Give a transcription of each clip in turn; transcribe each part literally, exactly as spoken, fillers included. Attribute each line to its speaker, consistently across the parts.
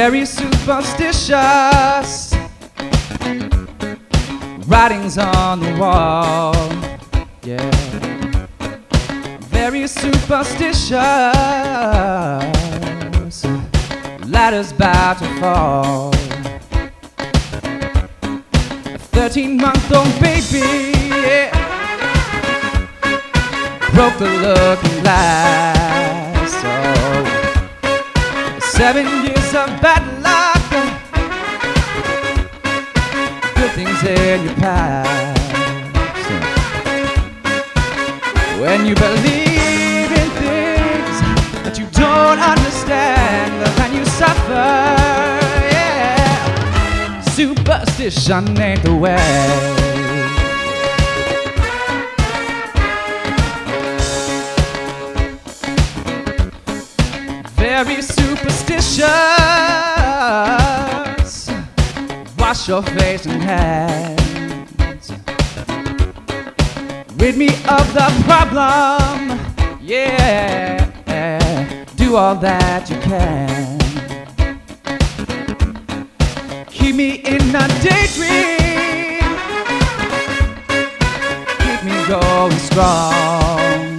Speaker 1: very superstitious. Writings on the wall, yeah. Very superstitious. Ladder's about to fall. A thirteen-month-old baby, yeah, broke the looking glass. Oh, seven years of bad luck, good things in your past. When you believe in things that you don't understand, then you suffer, yeah. Superstition ain't the way. Very superstitious. Wash your face and hands. Rid me of the problem, yeah. Do all that you can. Keep me in a daydream. Keep me going strong.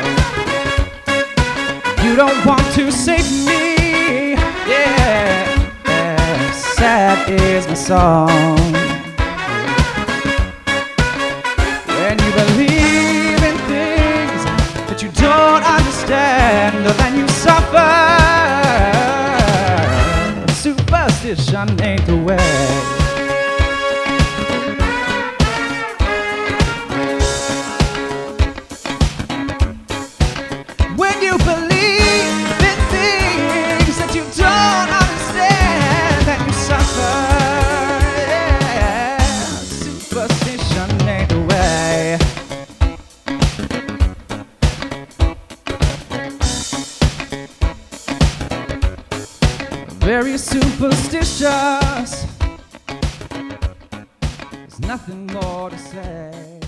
Speaker 1: You don't want to save me, yeah, yeah. Sad is my song. When you believe in things that you don't understand, then you suffer. Superstition ain't the way. When you believe in things that you don't understand, then you suffer, yeah. Superstition ain't the way. Very superstitious. There's nothing more to say.